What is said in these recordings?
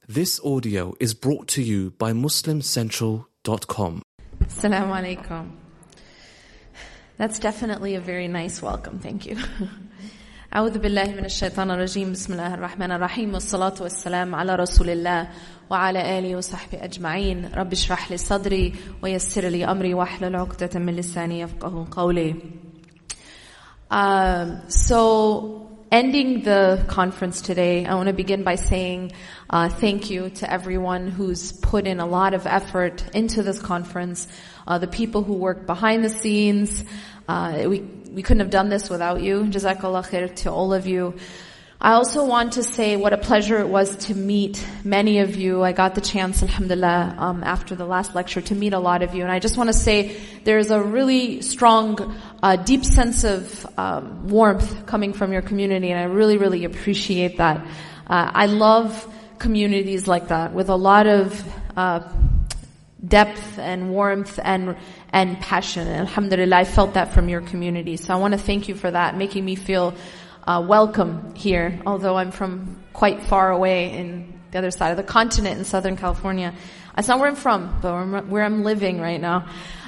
This audio is brought to you by MuslimCentral.com. Assalamu alaikum. That's definitely a very nice welcome, thank you. أعوذ بالله من الشيطان الرجيم بسم الله الرحمن الرحيم والصلاة والسلام على رسول الله وعلى آله وصحبه أجمعين رب اشرح لي صدري ويسر لي أمري واحلل عقدة من لساني يفقهوا قولي. So ending the conference today, I want to begin by saying thank you to everyone who's put in a lot of effort into this conference, the people who work behind the scenes. We couldn't have done this without you. Jazakallah khair to all of you. I also want to say what a pleasure it was to meet many of you. I got the chance, alhamdulillah, after the last lecture to meet a lot of you. And I just want to say there's a really strong, deep sense of warmth coming from your community, and I really, really appreciate that. I love communities like that with a lot of depth and warmth and passion. And alhamdulillah, I felt that from your community. So I want to thank you for that, making me feel welcome here, although I'm from quite far away in the other side of the continent in Southern California. That's not where I'm from, but where I'm living right now.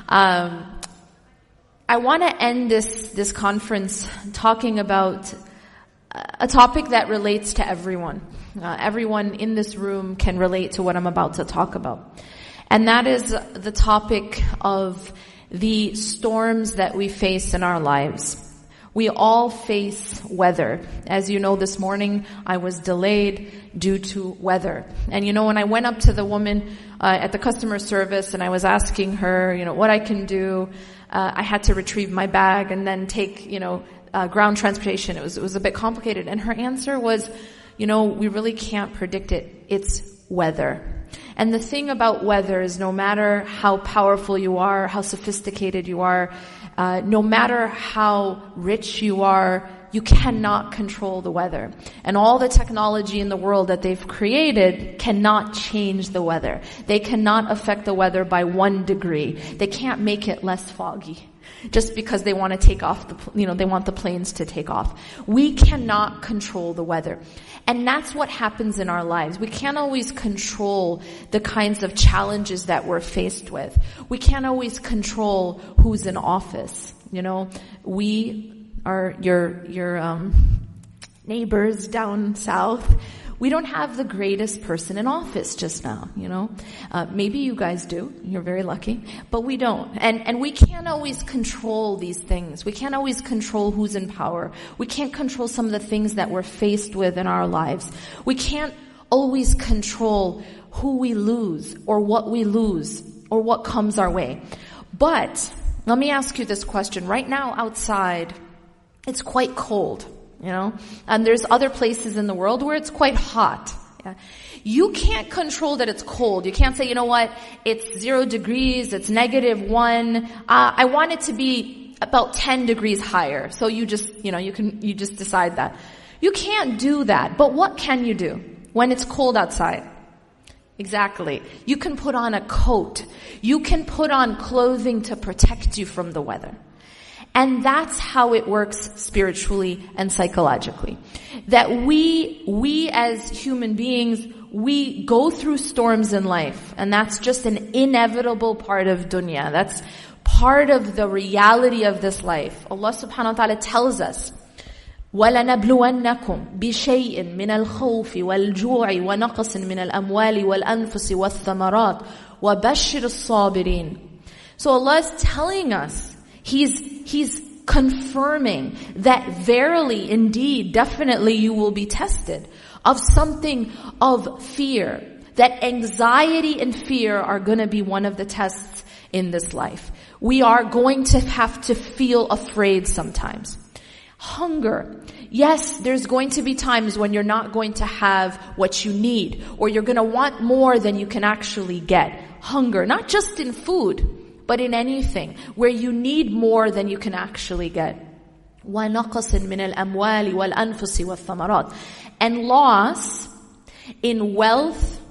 I want to end this conference talking about a topic that relates to everyone. Everyone in this room can relate to what I'm about to talk about. And that is the topic of the storms that we face in our lives. We all face weather. As you know, this morning I was delayed due to weather. And when I went up to the woman at the customer service and I was asking her, what I can do, I had to retrieve my bag and then take, ground transportation. It was a bit complicated. And her answer was, we really can't predict it. It's weather. And the thing about weather is no matter how powerful you are, how sophisticated you are, no matter how rich you are, you cannot control the weather. And all the technology in the world that they've created cannot change the weather. They cannot affect the weather by 1 degree. They can't make it less foggy just because they want to take off they want the planes to take off. We cannot control the weather. And that's what happens in our lives. We can't always control the kinds of challenges that we're faced with. We can't always control who's in office. We are your neighbors down south. We don't have the greatest person in office just now, Maybe you guys do. You're very lucky. But we don't. And we can't always control these things. We can't always control who's in power. We can't control some of the things that we're faced with in our lives. We can't always control who we lose or what comes our way. But let me ask you this question. Right now outside, it's quite cold. And there's other places in the world where it's quite hot. Yeah. You can't control that it's cold. You can't say, it's 0 degrees, it's -1. I want it to be about 10 degrees higher. So you just decide that. You can't do that. But what can you do when it's cold outside? Exactly. You can put on a coat. You can put on clothing to protect you from the weather. And that's how it works spiritually and psychologically. That we as human beings, we go through storms in life. And that's just an inevitable part of dunya. That's part of the reality of this life. Allah subhanahu wa ta'ala tells us, وَلَنَبْلُوَنَّكُمْ بِشَيْءٍ مِّنَ الْخَوْفِ وَالْجُوعِ وَنَقْصٍ مِّنَ الْأَمْوَالِ وَالْأَنفُسِ وَالثَّمَرَاتِ وَبَشِّرِ الصَّابِرِينَ. So Allah is telling us, He's confirming that verily, indeed, definitely you will be tested of something of fear. That anxiety and fear are going to be one of the tests in this life. We are going to have to feel afraid sometimes. Hunger. Yes, there's going to be times when you're not going to have what you need, or you're going to want more than you can actually get. Hunger, not just in food, but in anything where you need more than you can actually get. وَنَقَصٍ مِّنَ الْأَمْوَالِ وَالْأَنفُسِ وَالثَّمَرَاتِ. And loss in wealth,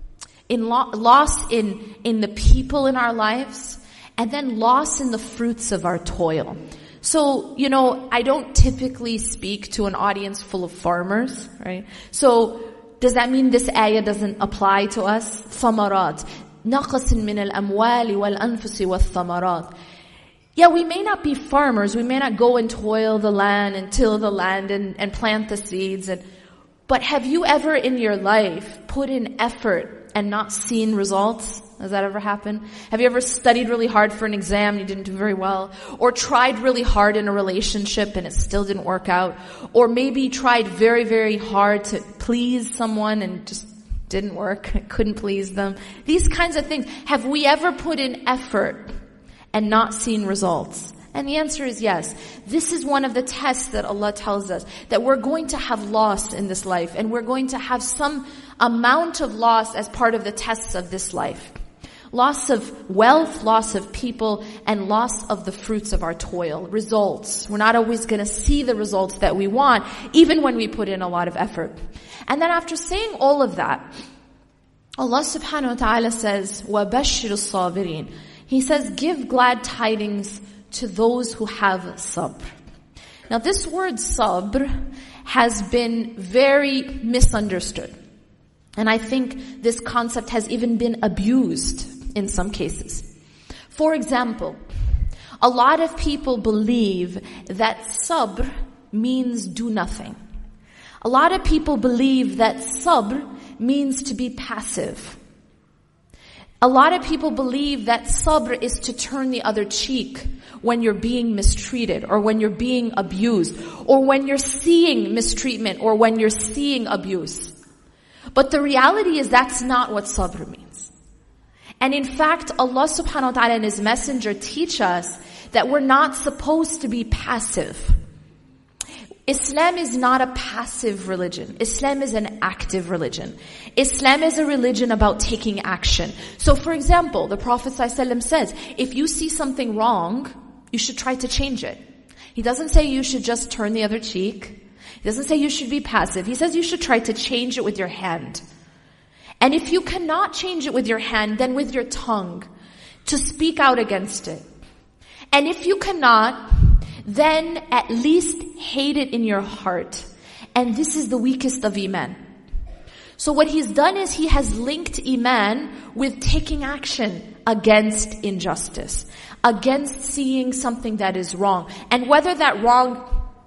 loss in the people in our lives, and then loss in the fruits of our toil. So, I don't typically speak to an audience full of farmers, right? So, does that mean this ayah doesn't apply to us? ثمرات نقص من الأموال والأنفس والثمرات. Yeah, we may not be farmers. We may not go and toil the land and till the land and plant the seeds. But have you ever in your life put in effort and not seen results? Has that ever happened? Have you ever studied really hard for an exam and you didn't do very well? Or tried really hard in a relationship and it still didn't work out? Or maybe tried very, very hard to please someone and just didn't work, couldn't please them? These kinds of things. Have we ever put in effort and not seen results? And the answer is yes. This is one of the tests that Allah tells us, that we're going to have loss in this life, and we're going to have some amount of loss as part of the tests of this life. Loss of wealth, loss of people, and loss of the fruits of our toil. Results. We're not always going to see the results that we want, even when we put in a lot of effort. And then after saying all of that, Allah subhanahu wa ta'ala says, وَبَشِّرُ الصَّابِرِينَ. He says, give glad tidings to those who have sabr. Now this word sabr has been very misunderstood. And I think this concept has even been abused in some cases. For example, a lot of people believe that sabr means do nothing. A lot of people believe that sabr means to be passive. A lot of people believe that sabr is to turn the other cheek when you're being mistreated, or when you're being abused, or when you're seeing mistreatment, or when you're seeing abuse. But the reality is that's not what sabr means. And in fact, Allah subhanahu wa ta'ala and His Messenger teach us that we're not supposed to be passive. Islam is not a passive religion. Islam is an active religion. Islam is a religion about taking action. So for example, the Prophet ﷺ says, if you see something wrong, you should try to change it. He doesn't say you should just turn the other cheek. He doesn't say you should be passive. He says you should try to change it with your hand. And if you cannot change it with your hand, then with your tongue, to speak out against it. And if you cannot, then at least hate it in your heart. And this is the weakest of Iman. So what he's done is he has linked Iman with taking action against injustice, against seeing something that is wrong. And whether that wrong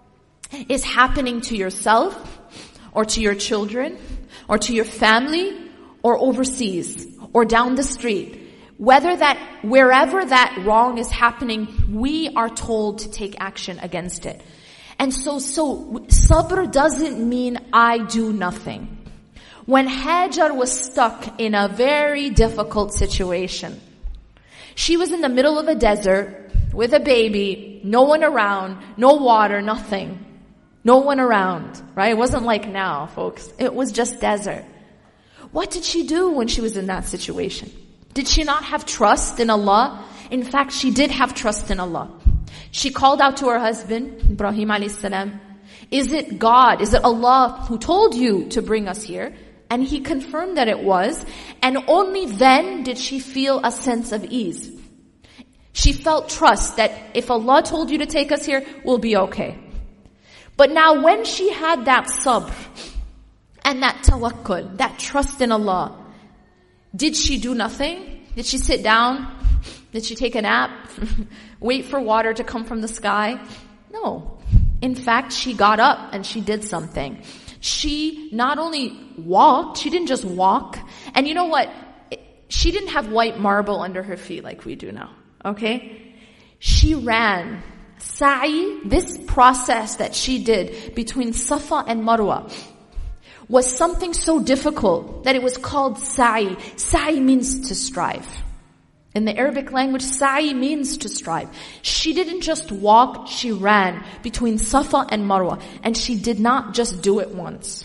is happening to yourself, or to your children, or to your family, or overseas, or down the street, wherever that wrong is happening, we are told to take action against it. And so sabr doesn't mean I do nothing. When Hajar was stuck in a very difficult situation, she was in the middle of a desert with a baby, no one around, no water, nothing. No one around, right? It wasn't like now, folks. It was just desert. What did she do when she was in that situation? Did she not have trust in Allah? In fact, she did have trust in Allah. She called out to her husband, Ibrahim alayhis salam, is it God, is it Allah who told you to bring us here? And he confirmed that it was. And only then did she feel a sense of ease. She felt trust that if Allah told you to take us here, we'll be okay. But now when she had that sabr and that tawakkul, that trust in Allah, did she do nothing? Did she sit down? Did she take a nap? Wait for water to come from the sky? No. In fact, she got up and she did something. She not only walked, she didn't just walk. And you know what? She didn't have white marble under her feet like we do now. Okay? She ran. Sa'i, this process that she did between Safa and Marwa, was something so difficult that it was called sa'i. Sa'i means to strive. In the Arabic language, sa'i means to strive. She didn't just walk, she ran between Safa and Marwa. And she did not just do it once.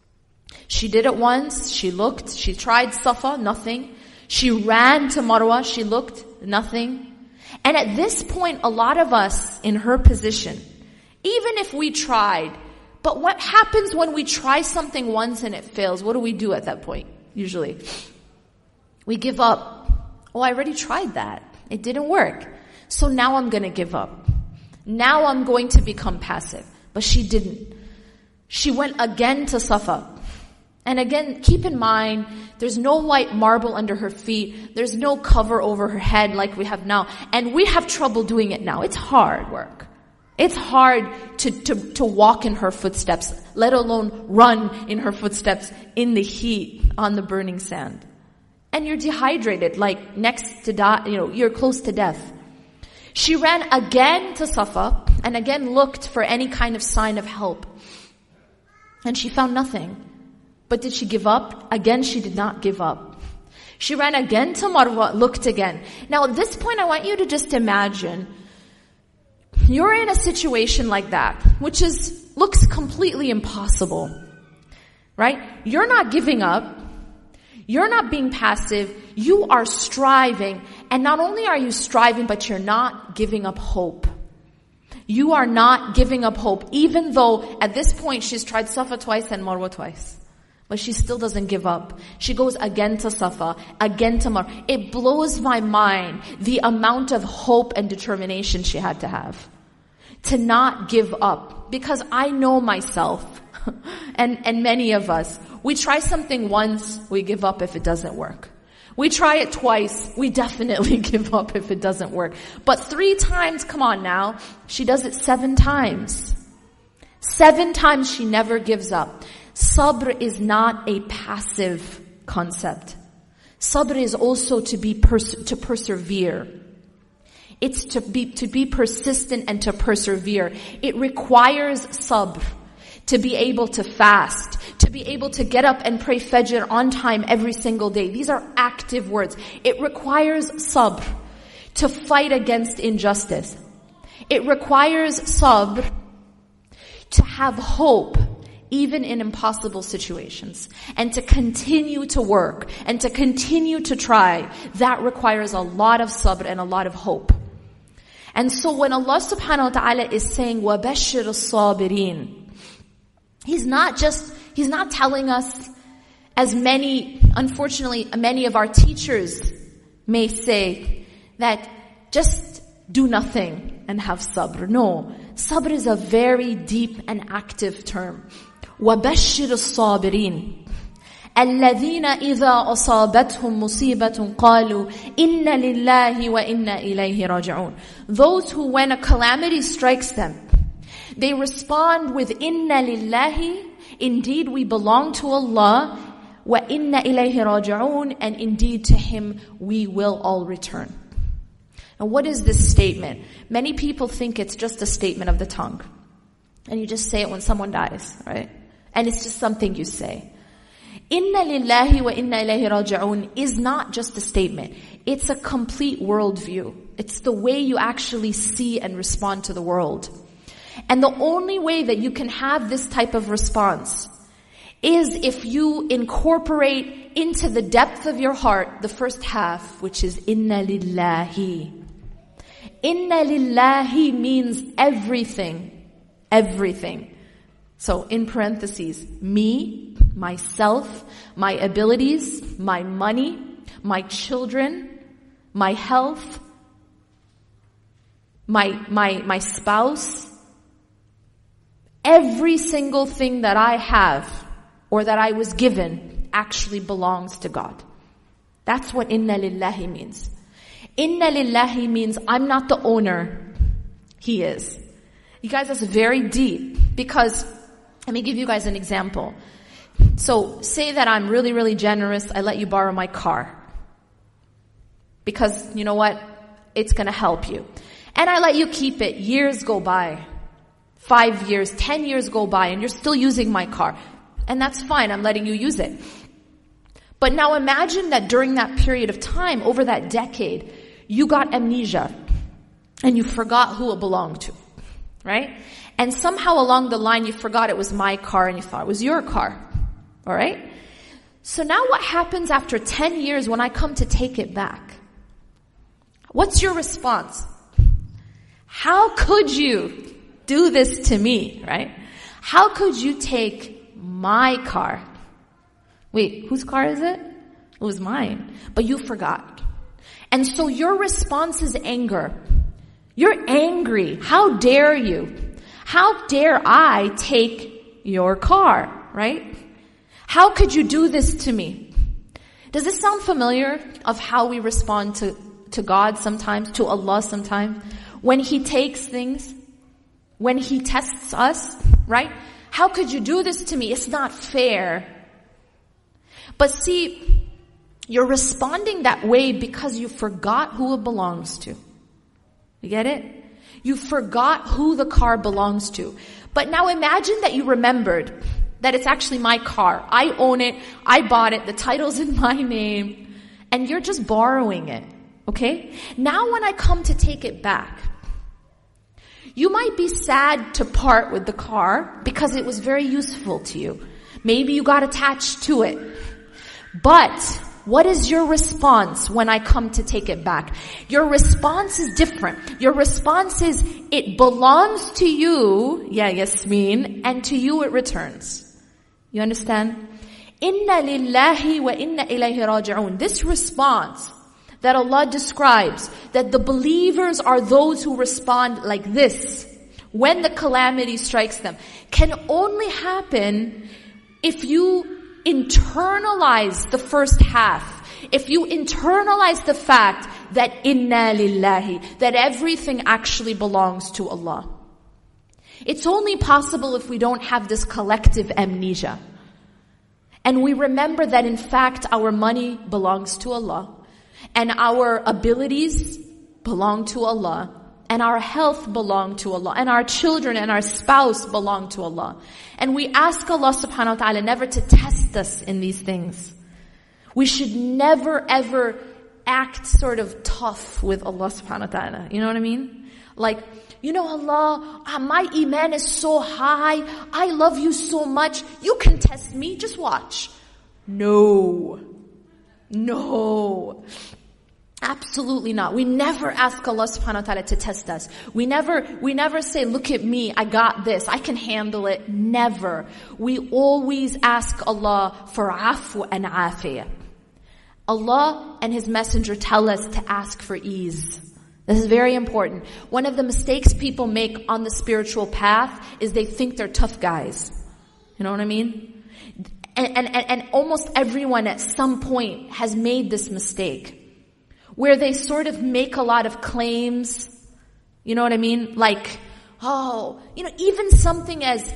She did it once, she looked, she tried Safa, nothing. She ran to Marwa, she looked, nothing. And at this point, a lot of us in her position, even if we tried, but what happens when we try something once and it fails? What do we do at that point, usually? We give up. Oh, I already tried that. It didn't work. So now I'm going to give up. Now I'm going to become passive. But she didn't. She went again to Safa. And again, keep in mind, there's no white marble under her feet. There's no cover over her head like we have now. And we have trouble doing it now. It's hard work. It's hard to walk in her footsteps, let alone run in her footsteps in the heat on the burning sand. And you're dehydrated, like next to die, you're close to death. She ran again to Safa and again looked for any kind of sign of help. And she found nothing. But did she give up? Again, she did not give up. She ran again to Marwa, looked again. Now at this point, I want you to just imagine you're in a situation like that, which looks completely impossible, right? You're not giving up. You're not being passive. You are striving. And not only are you striving, but you're not giving up hope. You are not giving up hope, even though at this point she's tried Safa twice and Marwa twice. But she still doesn't give up. She goes again to Safa, again to Marwa. It blows my mind the amount of hope and determination she had to have. To not give up. Because I know myself, and many of us, we try something once, we give up if it doesn't work. We try it twice, we definitely give up if it doesn't work. But 3 times, come on now, she does it 7 times. 7 times she never gives up. Sabr is not a passive concept. Sabr is also to persevere. It's to be persistent and to persevere. It requires sabr to be able to fast, to be able to get up and pray Fajr on time every single day. These are active words. It requires sabr to fight against injustice. It requires sabr to have hope even in impossible situations, and to continue to work and to continue to try. That requires a lot of sabr and a lot of hope. And so when Allah subhanahu wa ta'ala is saying وَبَشِّرِ الصَّابِرِينَ, He's not telling us, as unfortunately many of our teachers may say, that just do nothing and have sabr. No, sabr is a very deep and active term. وَبَشِّرِ الصَّابِرِينَ الَّذِينَ إِذَا أَصَابَتْهُمْ مُصِيبَةٌ قَالُوا إِنَّ لِلَّهِ وَإِنَّا إِلَيْهِ رَاجِعُونَ. Those who, when a calamity strikes them, they respond with "Inna lillahi," indeed we belong to Allah, wa inna ilayhi raji'un, and indeed to Him we will all return. Now what is this statement? Many people think it's just a statement of the tongue. And you just say it when someone dies, right? And it's just something you say. Inna lillahi wa inna ilayhi raji'un is not just a statement. It's a complete worldview. It's the way you actually see and respond to the world. And the only way that you can have this type of response is if you incorporate into the depth of your heart the first half, which is Inna lillahi. Inna lillahi means everything. Everything. So in parentheses, me, myself, my abilities, my money, my children, my health, my spouse, every single thing that I have or that I was given actually belongs to God. That's what Inna lillahi means. Inna lillahi means I'm not the owner. He is. You guys, that's very deep, because let me give you guys an example. So say that I'm really, really generous. I let you borrow my car. Because you know what? It's going to help you. And I let you keep it. Years go by. 5 years, 10 years go by, and you're still using my car. And that's fine. I'm letting you use it. But now imagine that during that period of time, over that decade, you got amnesia. And you forgot who it belonged to. Right? And somehow along the line you forgot it was my car and you thought it was your car. Alright? So now what happens after 10 years when I come to take it back? What's your response? How could you do this to me, right? How could you take my car? Wait, whose car is it? It was mine. But you forgot. And so your response is anger. You're angry. How dare you? How dare I take your car, right? How could you do this to me? Does this sound familiar of how we respond to God sometimes, to Allah sometimes? When He takes things, when He tests us, right? How could you do this to me? It's not fair. But see, you're responding that way because you forgot who it belongs to. You get it? You forgot who the car belongs to. But now imagine that you remembered that it's actually my car. I own it. I bought it. The title's in my name. And you're just borrowing it. Okay? Now when I come to take it back, you might be sad to part with the car because it was very useful to you. Maybe you got attached to it. But what is your response when I come to take it back? Your response is different. Your response is, it belongs to you, yeah, Yasmin, and to you it returns. You understand? Inna lillahi wa inna ilayhi raji'un. This response that Allah describes, that the believers are those who respond like this when the calamity strikes them, can only happen if you internalize the first half. If you internalize the fact that inna lillahi, that everything actually belongs to Allah. It's only possible if we don't have this collective amnesia. And we remember that in fact our money belongs to Allah. And our abilities belong to Allah. And our health belong to Allah. And our children and our spouse belong to Allah. And we ask Allah subhanahu wa ta'ala never to test us in these things. We should never ever act sort of tough with Allah subhanahu wa ta'ala. You know what I mean? Like, you know, Allah, my iman is so high. I love you so much. You can test me. Just watch. No. Absolutely not. We never ask Allah subhanahu wa ta'ala to test us. We never say, look at me, I got this, I can handle it. Never. We always ask Allah for afu and afiyah. Allah and His Messenger tell us to ask for ease. This is very important. One of the mistakes people make on the spiritual path is they think they're tough guys. You know what I mean? And almost everyone at some point has made this mistake, where they sort of make a lot of claims, you know what I mean? Like, even something as,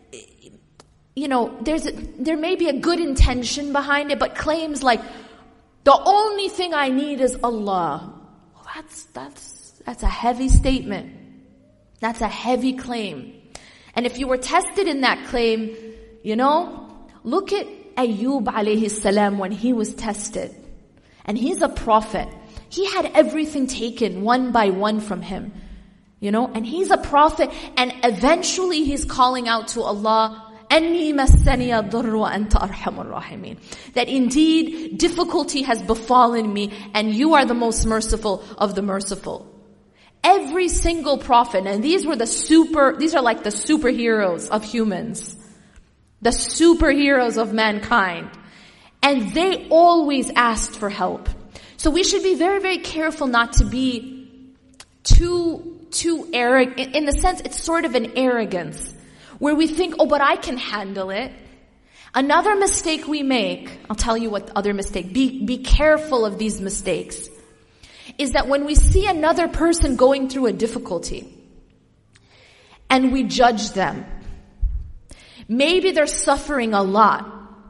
there may be a good intention behind it, but claims like, the only thing I need is Allah. Well, that's a heavy statement. That's a heavy claim. And if you were tested in that claim, look at Ayyub alayhi salam when he was tested. And he's a prophet. He had everything taken one by one from him. And he's a prophet, and eventually he's calling out to Allah, أَنِّي مَسَّنِيَ الضُّرُّ وَأَنْتَ أَرْحَمُ الرَّاحِمِينَ. That indeed difficulty has befallen me, and you are the most merciful of the merciful. Every single prophet, and these are like the superheroes of humans. The superheroes of mankind. And they always asked for help. So we should be very, very careful not to be too arrogant. In the sense, it's sort of an arrogance where we think, but I can handle it. Another mistake we make, I'll tell you what the other mistake, be careful of these mistakes, is that when we see another person going through a difficulty and we judge them, maybe they're suffering a lot,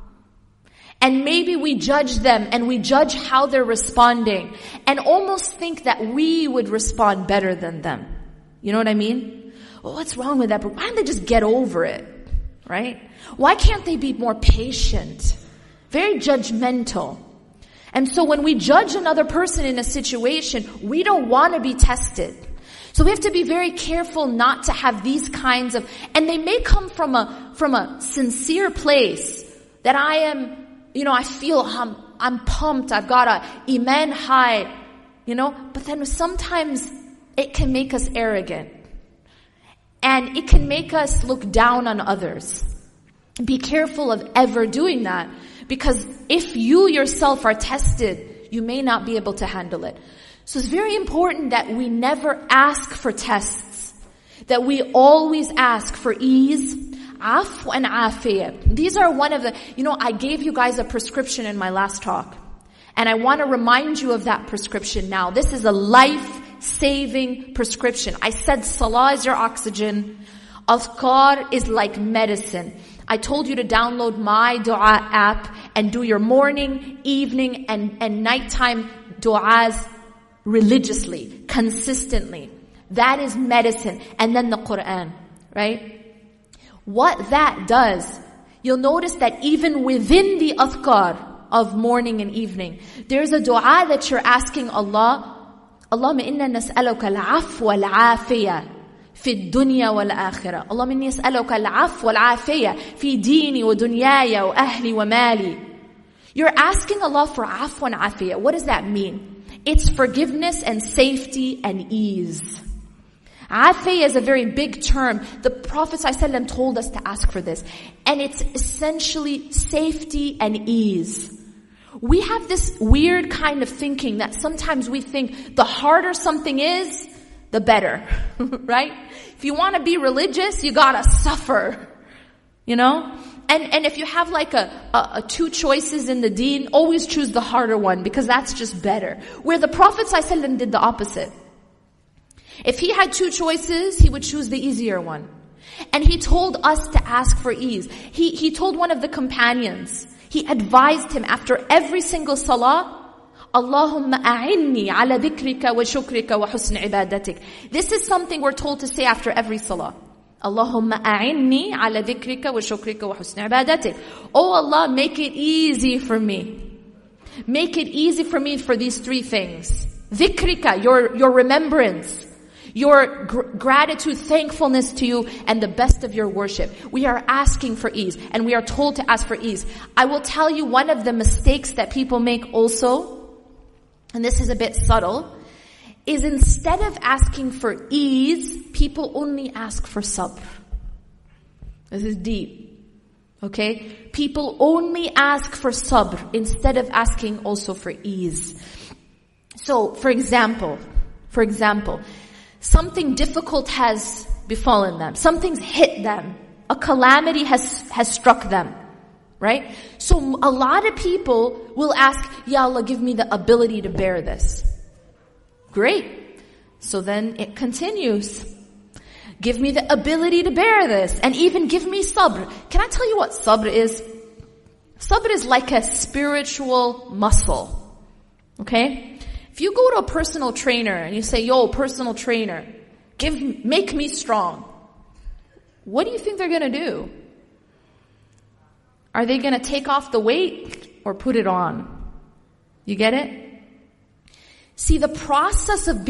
and maybe we judge them and we judge how they're responding and almost think that we would respond better than them. You know what I mean? Well, what's wrong with that? But why don't they just get over it? Right? Why can't they be more patient? Very judgmental. And so when we judge another person in a situation, we don't want to be tested. So we have to be very careful not to have these kinds of, and they may come from a sincere place that I am, I feel I'm pumped, I've got a iman high, but then sometimes it can make us arrogant. And it can make us look down on others. Be careful of ever doing that, because if you yourself are tested, you may not be able to handle it. So it's very important that we never ask for tests, that we always ask for ease, Afw and afiyah. These are one of the, I gave you guys a prescription in my last talk. And I want to remind you of that prescription now. This is a life-saving prescription. I said salah is your oxygen. Adhkar is like medicine. I told you to download my dua app and do your morning, evening, and nighttime du'as religiously, consistently. That is medicine. And then the Quran, right? What that does, you'll notice that even within the adhkar of morning and evening, there's a dua that you're asking Allah. Allahumma inna nas'aluka al-'afwa wal-'afiyah fi ad-dunya wal-akhirah. Allahumma inni as'aluka al-'afwa wal-'afiyah fi dini wa dunyaya wa ahli wa mali. You're asking Allah for 'afwa and 'afiyah. What does that mean? It's forgiveness and safety and ease. Afiyah is a very big term. The Prophet ﷺ told us to ask for this. And it's essentially safety and ease. We have this weird kind of thinking that sometimes we think the harder something is, the better. Right? If you want to be religious, you gotta suffer. And if you have like a two choices in the deen, always choose the harder one because that's just better. Where the Prophet ﷺ did the opposite. If he had two choices, he would choose the easier one. And he told us to ask for ease. He told one of the companions, he advised him after every single salah, Allahumma a'inni ala dhikrika wa shukrika wa husn ibadatik. This is something we're told to say after every salah. Allahumma a'inni ala dhikrika wa shukrika wa husn ibadatik. Oh Allah, make it easy for me. Make it easy for me for these three things. Dhikrika, your remembrance. Your gratitude, thankfulness to you, and the best of your worship. We are asking for ease, and we are told to ask for ease. I will tell you one of the mistakes that people make also, and this is a bit subtle, is instead of asking for ease, people only ask for sabr. This is deep. Okay? People only ask for sabr instead of asking also for ease. So, for example, something difficult has befallen them. Something's hit them. A calamity has struck them. Right? So a lot of people will ask, Ya Allah, give me the ability to bear this. Great. So then it continues. Give me the ability to bear this. And even give me sabr. Can I tell you what sabr is? Sabr is like a spiritual muscle. Okay? If you go to a personal trainer and you say, yo, personal trainer, make me strong. What do you think they're going to do? Are they going to take off the weight or put it on? You get it? See, the process of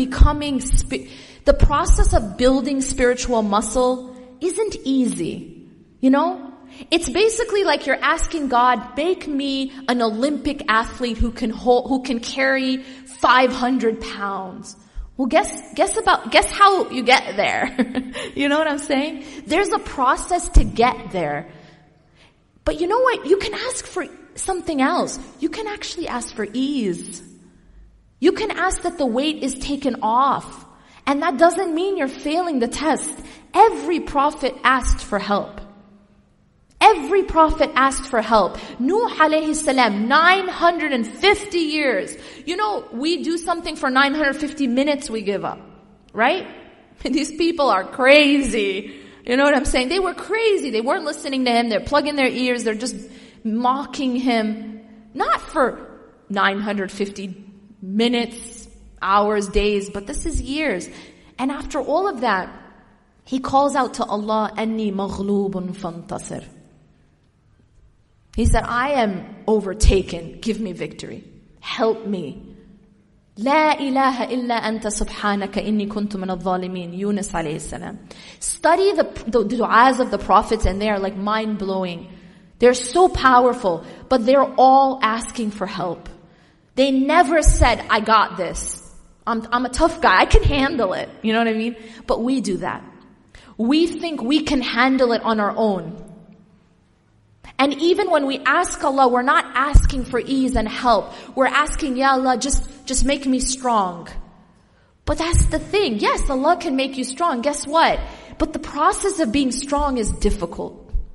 building spiritual muscle isn't easy. It's basically like you're asking God, make me an Olympic athlete who can carry 500 pounds. Well, guess how you get there. You know what I'm saying? There's a process to get there. But you know what? You can ask for something else. You can actually ask for ease. You can ask that the weight is taken off. And that doesn't mean you're failing the test. Every prophet asked for help. Every prophet asked for help. Nuh alayhi salam, 950 years. We do something for 950 minutes, we give up. Right? These people are crazy. You know what I'm saying? They were crazy. They weren't listening to him. They're plugging their ears. They're just mocking him. Not for 950 minutes, hours, days, but this is years. And after all of that, he calls out to Allah, Anni maghlubun fantasir. He said, I am overtaken. Give me victory. Help me. La ilaha illa anta subhanaka inni kuntu min al-zalimin. Yunus alayhi salam. Study the du'as of the prophets and they are like mind-blowing. They're so powerful, but they're all asking for help. They never said, I got this. I'm a tough guy. I can handle it. You know what I mean? But we do that. We think we can handle it on our own. And even when we ask Allah, we're not asking for ease and help. We're asking, Ya Allah, just make me strong. But that's the thing. Yes, Allah can make you strong. Guess what? But the process of being strong is difficult.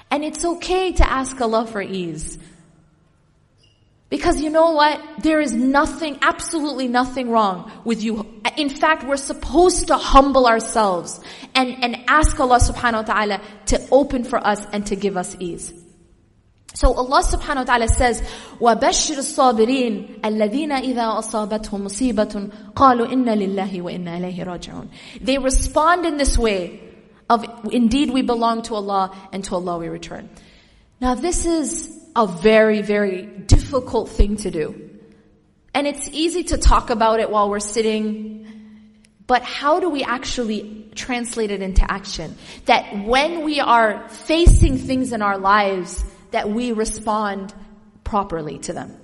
And it's okay to ask Allah for ease. Because you know what? There is nothing, absolutely nothing wrong with you. In fact, we're supposed to humble ourselves and ask Allah subhanahu wa ta'ala to open for us and to give us ease. So Allah subhanahu wa ta'ala says, وَبَشِّرِ الصَّابِرِينَ الَّذِينَ إِذَا أَصَابَتْهُمْ مُصِيبَةٌ قَالُوا إِنَّا لِلَّهِ وَإِنَّا إِلَيْهِ رَاجِعُونَ. They respond in this way of, indeed we belong to Allah and to Allah we return. Now this is a very, very difficult thing to do. And it's easy to talk about it while we're sitting, but how do we actually translate it into action? That when we are facing things in our lives, that we respond properly to them.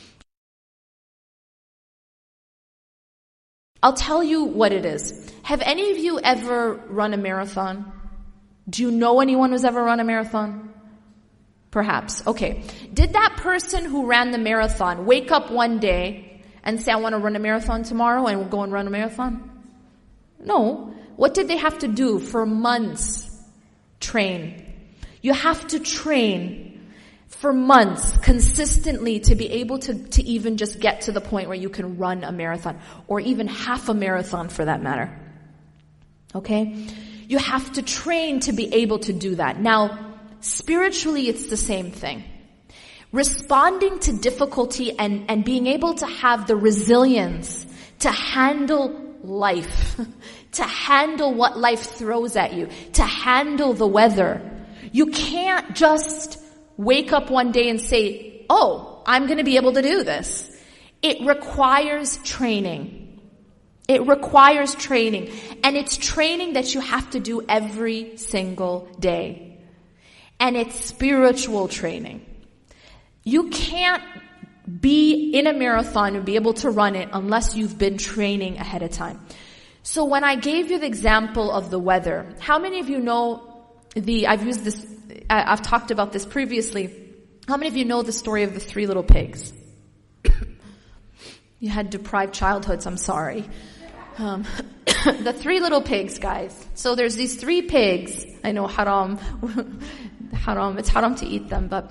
I'll tell you what it is. Have any of you ever run a marathon? Do you know anyone who's ever run a marathon? Perhaps. Okay. Did that person who ran the marathon wake up one day and say, I want to run a marathon tomorrow, and we'll go and run a marathon? No. What did they have to do for months? Train. You have to train for months consistently to be able to even just get to the point where you can run a marathon, or even half a marathon for that matter. Okay? You have to train to be able to do that. Now, spiritually, it's the same thing. Responding to difficulty and being able to have the resilience to handle life, to handle what life throws at you, to handle the weather. You can't just wake up one day and say, oh, I'm going to be able to do this. It requires training. It requires training. And it's training that you have to do every single day. And it's spiritual training. You can't be in a marathon and be able to run it unless you've been training ahead of time. So when I gave you the example of the weather, how many of you know I've talked about this previously. How many of you know the story of the 3 little pigs? You had deprived childhoods, I'm sorry. The 3 little pigs, guys. So there's these 3 pigs. I know haram. It's haram to eat them, but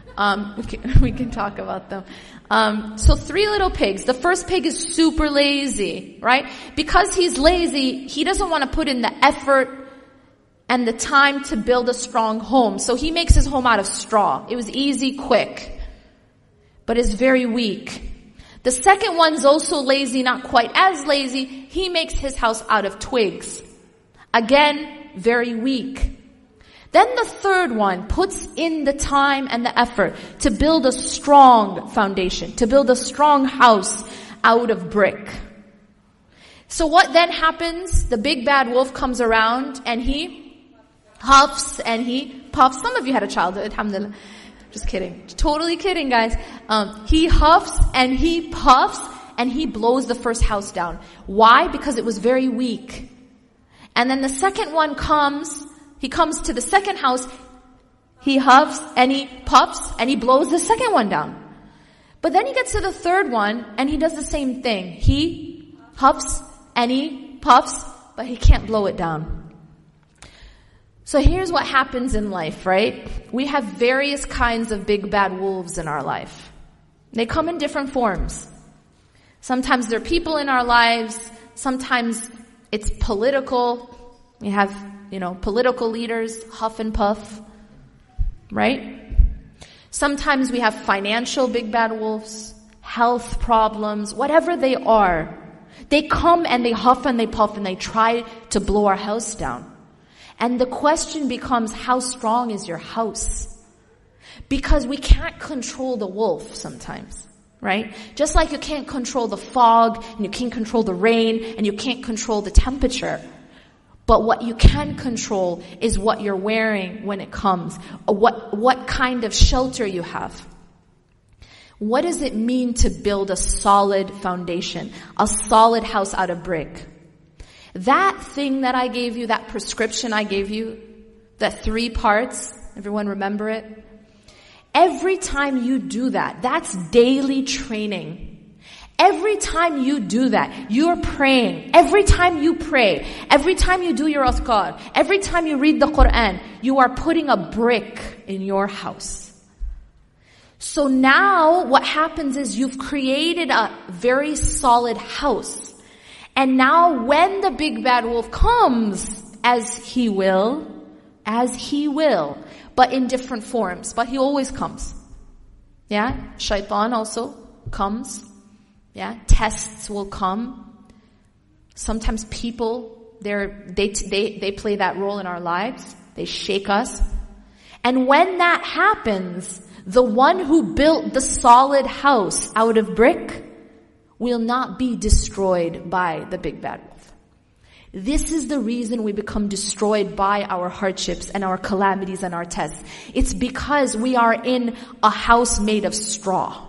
we can talk about them. So 3 little pigs. The first pig is super lazy, right? Because he's lazy, he doesn't want to put in the effort and the time to build a strong home. So he makes his home out of straw. It was easy, quick, but it's very weak. The second one's also lazy, not quite as lazy. He makes his house out of twigs. Again, very weak. Then the third one puts in the time and the effort to build a strong foundation, to build a strong house out of brick. So what then happens? The big bad wolf comes around and he huffs and he puffs. Some of you had a childhood, alhamdulillah. Just kidding. Totally kidding, guys. He huffs and he puffs and he blows the first house down. Why? Because it was very weak. And then the second one comes, he comes to the second house, he huffs and he puffs and he blows the second one down. But then he gets to the third one and he does the same thing. He huffs and he puffs, but he can't blow it down. So here's what happens in life, right? We have various kinds of big bad wolves in our life. They come in different forms. Sometimes they're people in our lives. Sometimes it's political. We have, political leaders, huff and puff, right? Sometimes we have financial big bad wolves, health problems, whatever they are. They come and they huff and they puff and they try to blow our house down. And the question becomes, how strong is your house? Because we can't control the wolf sometimes, right? Just like you can't control the fog, and you can't control the rain, and you can't control the temperature. But what you can control is what you're wearing when it comes, what kind of shelter you have. What does it mean to build a solid foundation, a solid house out of brick? That thing that I gave you, that prescription I gave you, that 3 parts, everyone remember it? Every time you do that, that's daily training. Every time you do that, you're praying. Every time you pray, every time you do your azkar, every time you read the Quran, you are putting a brick in your house. So now what happens is you've created a very solid house. And now when the big bad wolf comes, as he will, but in different forms, but he always comes. Yeah? Shaitan also comes. Yeah? Tests will come. Sometimes people, they play that role in our lives. They shake us. And when that happens, the one who built the solid house out of brick will not be destroyed by the big bad wolf. This is the reason we become destroyed by our hardships and our calamities and our tests. It's because we are in a house made of straw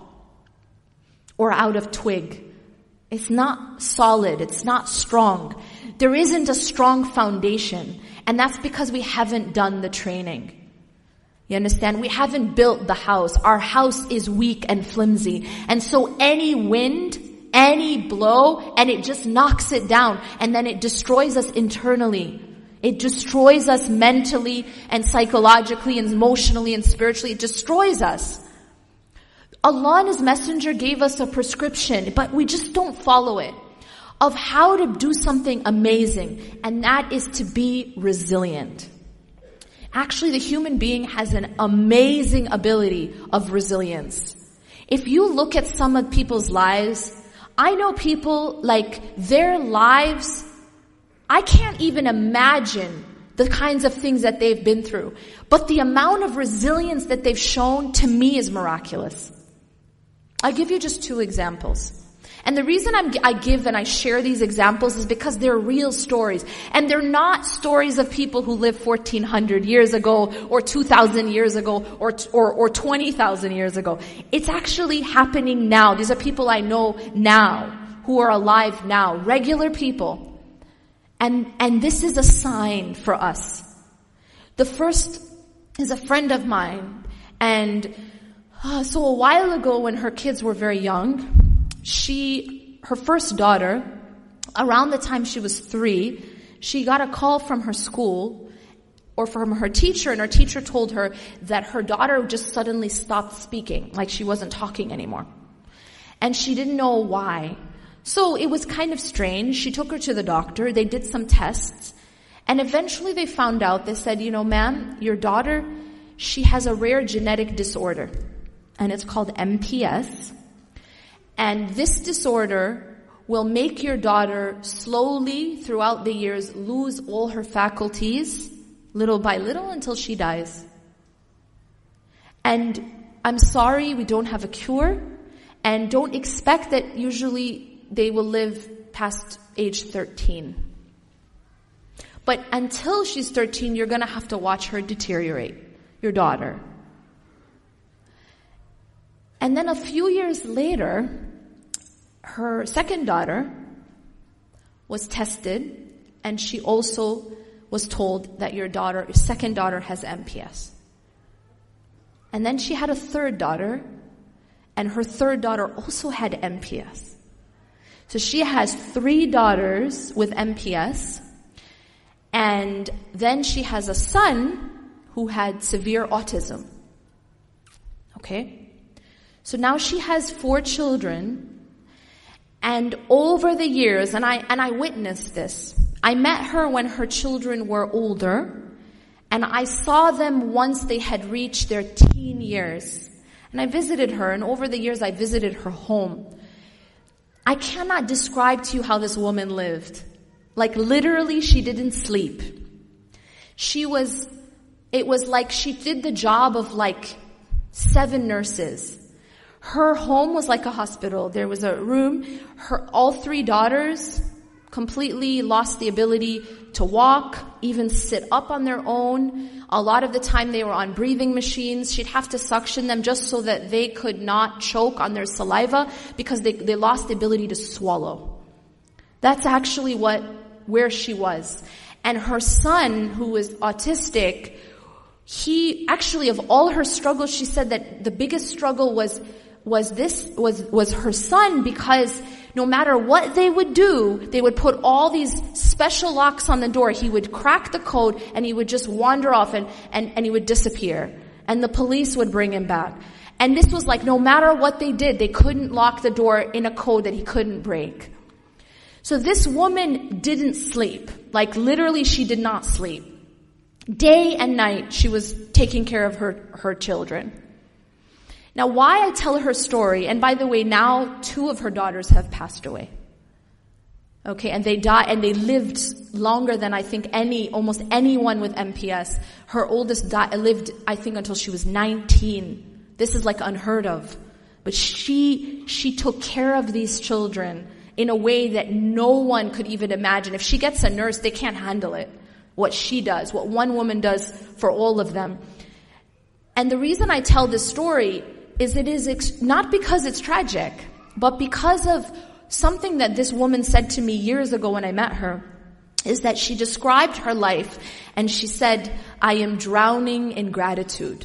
or out of twig. It's not solid. It's not strong. There isn't a strong foundation. And that's because we haven't done the training. You understand? We haven't built the house. Our house is weak and flimsy. And so any wind, any blow, and it just knocks it down. And then it destroys us internally. It destroys us mentally and psychologically and emotionally and spiritually. It destroys us. Allah and His Messenger gave us a prescription, but we just don't follow it, of how to do something amazing. And that is to be resilient. Actually, the human being has an amazing ability of resilience. If you look at some of people's lives, I know people, like, their lives, I can't even imagine the kinds of things that they've been through. But the amount of resilience that they've shown, to me, is miraculous. I'll give you just 2 examples. And the reason I give and I share these examples is because they're real stories. And they're not stories of people who lived 1400 years ago or 2000 years ago or 20,000 years ago. It's actually happening now. These are people I know now who are alive now, regular people. And this is a sign for us. The first is a friend of mine, and so a while ago when her kids were very young, her first daughter, around the time she was 3, she got a call from her school or from her teacher, and her teacher told her that her daughter just suddenly stopped speaking, like she wasn't talking anymore. And she didn't know why. So it was kind of strange. She took her to the doctor. They did some tests. And eventually they found out, they said, ma'am, your daughter, she has a rare genetic disorder. And it's called MPS. And this disorder will make your daughter slowly, throughout the years, lose all her faculties, little by little, until she dies. And I'm sorry, we don't have a cure. And don't expect that usually they will live past age 13. But until she's 13, you're going to have to watch her deteriorate, your daughter. And then a few years later, her second daughter was tested, and she also was told that your second daughter has MPS. And then she had a third daughter, and her third daughter also had MPS. So she has 3 daughters with MPS, and then she has a son who had severe autism. Okay? So now she has 4 children, and over the years, and I witnessed this. I met her when her children were older, and I saw them once they had reached their teen years. And I visited her, and over the years I visited her home. I cannot describe to you how this woman lived. Like literally, she didn't sleep. It was like she did the job of like 7 nurses. Her home was like a hospital. There was a room. All 3 daughters completely lost the ability to walk, even sit up on their own. A lot of the time they were on breathing machines. She'd have to suction them just so that they could not choke on their saliva because they lost the ability to swallow. That's actually where she was. And her son, who was autistic, he actually, of all her struggles, she said that the biggest struggle was was her son, because no matter what they would do, they would put all these special locks on the door. He would crack the code and he would just wander off and he would disappear. And the police would bring him back. And this was like, no matter what they did, they couldn't lock the door in a code that he couldn't break. So this woman didn't sleep. Like literally she did not sleep. Day and night she was taking care of her children. Now why I tell her story, and by the way, now 2 of her daughters have passed away. Okay, and they died, and they lived longer than I think almost anyone with MPS. Her oldest lived, I think, until she was 19. This is like unheard of. But she took care of these children in a way that no one could even imagine. If she gets a nurse, they can't handle it. What she does, what one woman does for all of them. And the reason I tell this story is it is not because it's tragic, but because of something that this woman said to me years ago when I met her, is that she described her life and she said, I am drowning in gratitude.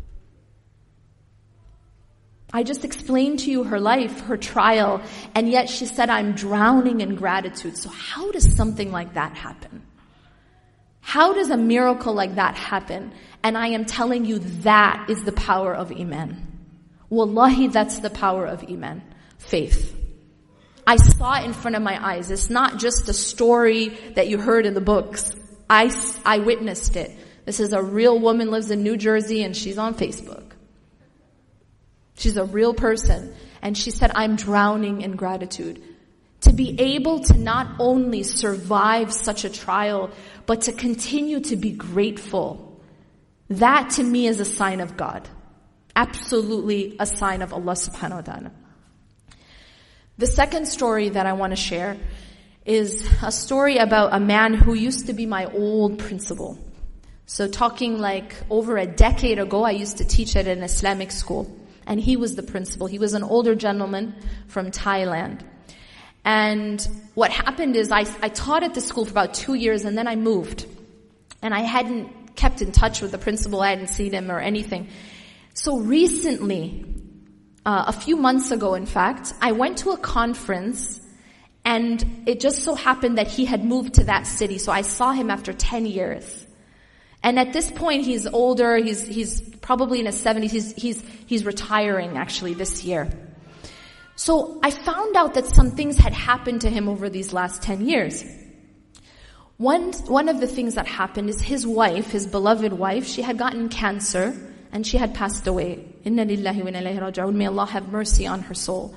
I just explained to you her life, her trial, and yet she said, I'm drowning in gratitude. So how does something like that happen? How does a miracle like that happen? And I am telling you, that is the power of Iman. Wallahi, that's the power of Iman. Faith. I saw it in front of my eyes. It's not just a story that you heard in the books. I witnessed it. This is a real woman, lives in New Jersey, and she's on Facebook. She's a real person. And she said, I'm drowning in gratitude. To be able to not only survive such a trial, but to continue to be grateful. That to me is a sign of God. Absolutely a sign of Allah subhanahu wa ta'ala. The second story that I want to share is a story about a man who used to be my old principal. So talking like over a decade ago, I used to teach at an Islamic school. And he was the principal. He was an older gentleman from Thailand. And what happened is I taught at the school for about 2 years, and then I moved. And I hadn't kept in touch with the principal. I hadn't seen him or anything. So recently, a few months ago, in fact, I went to a conference, and it just so happened that he had moved to that city. So I saw him after 10 years. And at this point, he's older. He's probably in his 70s. He's retiring actually this year. So I found out that some things had happened to him over these last 10 years. One of the things that happened is his wife, his beloved wife, she had gotten cancer and she had passed away. Inna lillahi wa inna ilayhi raji'un. May Allah have mercy on her soul.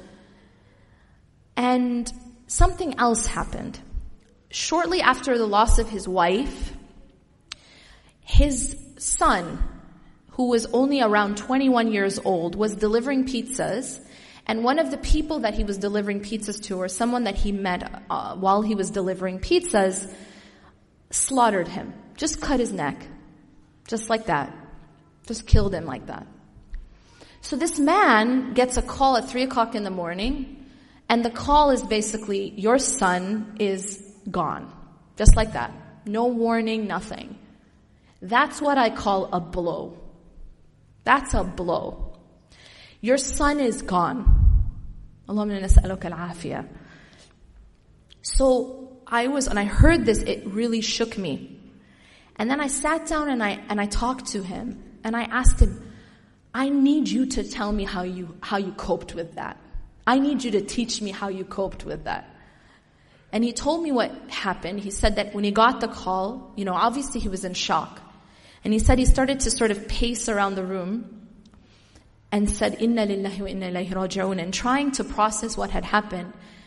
And something else happened. Shortly after the loss of his wife, his son, who was only around 21 years old, was delivering pizzas. And one of the people that he was delivering pizzas to, or someone that he met while he was delivering pizzas, slaughtered him. Just cut his neck. Just like that. Just killed him like that. So this man gets a call at 3 o'clock in the morning, and the call is basically, your son is gone. Just like that. No warning, nothing. That's what I call a blow. That's a blow. Your son is gone. Allahumma nas'aluka al-afiyah. So when I heard this, it really shook me. And then I sat down and I talked to him and I asked him, I need you to tell me how you coped with that. I need you to teach me how you coped with that. And he told me what happened. He said that when he got the call, obviously he was in shock. And he said he started to sort of pace around the room and said, Inna lillahi wa inna ilayhi raji'un, and trying to process what had happened.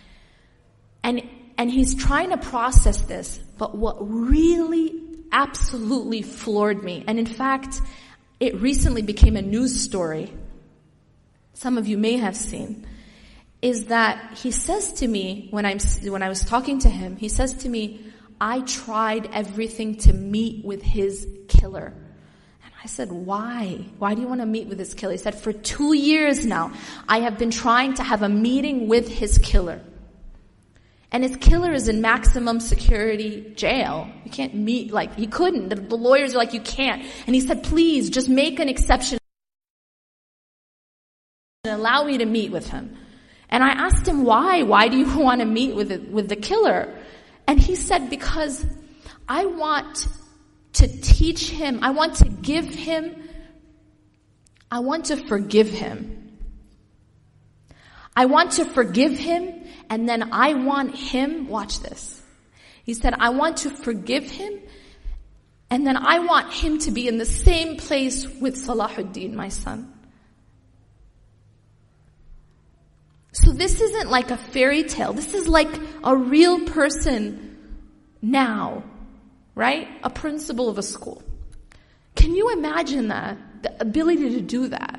And he's trying to process this, but what really absolutely floored me, and in fact, it recently became a news story, some of you may have seen, is that he says to me, when I was talking to him, he says to me, I tried everything to meet with his killer. And I said, why? Why do you want to meet with his killer? He said, for 2 years now, I have been trying to have a meeting with his killer. And his killer is in maximum security jail. You can't meet, he couldn't. The lawyers are like, you can't. And he said, please, just make an exception and allow me to meet with him. And I asked him, why? Why do you want to meet with the killer? And he said, because I want to teach him, I want to give him, I want to forgive him. I want to forgive him, and then I want him, watch this. He said, I want to forgive him, and then I want him to be in the same place with Salahuddin, my son. So this isn't like a fairy tale. This is like a real person now, right? A principal of a school. Can you imagine that? The ability to do that.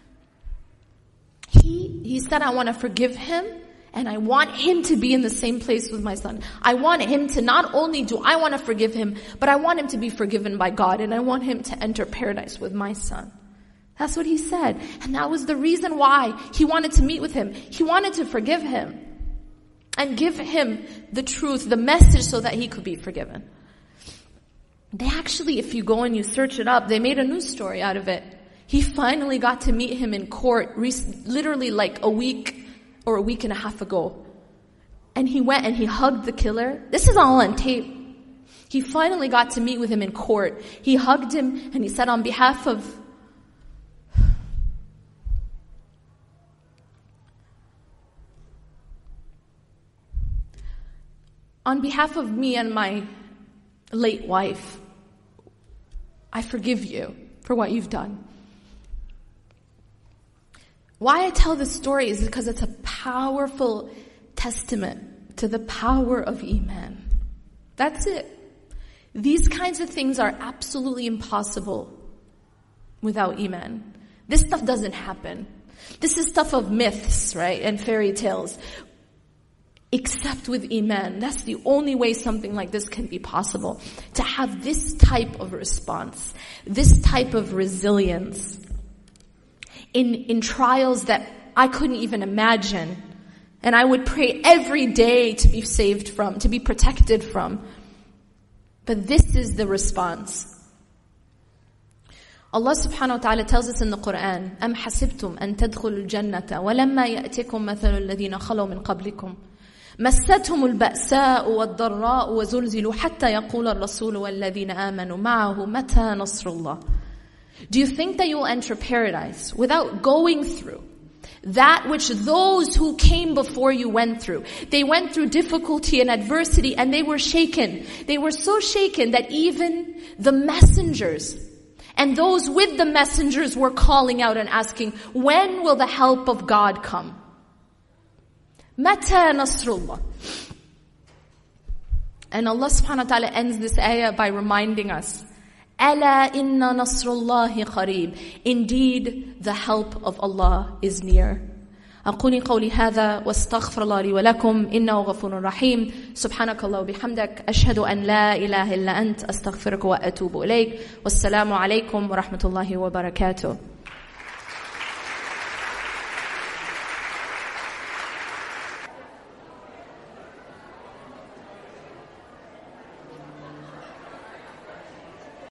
He said, I want to forgive him, and I want him to be in the same place with my son. I want him to, not only do I want to forgive him, but I want him to be forgiven by God, and I want him to enter paradise with my son. That's what he said. And that was the reason why he wanted to meet with him. He wanted to forgive him and give him the truth, the message, so that he could be forgiven. They actually, if you go and you search it up, they made a news story out of it. He finally got to meet him in court, literally like a week or a week and a half ago. And he went and he hugged the killer. This is all on tape. He finally got to meet with him in court. He hugged him and he said, on behalf of me and my late wife, I forgive you for what you've done. Why I tell this story is because it's a powerful testament to the power of Iman. That's it. These kinds of things are absolutely impossible without Iman. This stuff doesn't happen. This is stuff of myths, right? And fairy tales. Except with Iman. That's the only way something like this can be possible. To have this type of response, this type of resilience in trials that I couldn't even imagine. And I would pray every day to be saved from, to be protected from. But this is the response. Allah subhanahu wa ta'ala tells us in the Quran, أَمْ حَسِبْتُمْ أَن تَدْخُلُوا الْجَنَّةَ وَلَمَّا يَأْتِكُمْ مَثَلُ الَّذِينَ خَلَوْا مِنْ قَبْلِكُمْ مستهم البأساء والضراء وزلزلوا حتى يقول الرسول والذين آمنوا معه متى نصر الله. Do you think that you will enter paradise without going through that which those who came before you went through? They went through difficulty and adversity, and they were shaken. They were so shaken that even the messengers and those with the messengers were calling out and asking, when will the help of God come? Mata Nasrullah. And Allah subhanahu wa ta'ala ends this ayah by reminding us, Ala inna nasrullahi qareeb. Indeed, the help of Allah is near. أقول قولي هذا واستغفر الله لي ولكم إنه غفور رحيم. سبحانك الله وبحمدك أشهد أن لا إله إلا أنت أستغفرك وأتوب إليك. والسلام عليكم ورحمة الله وبركاته.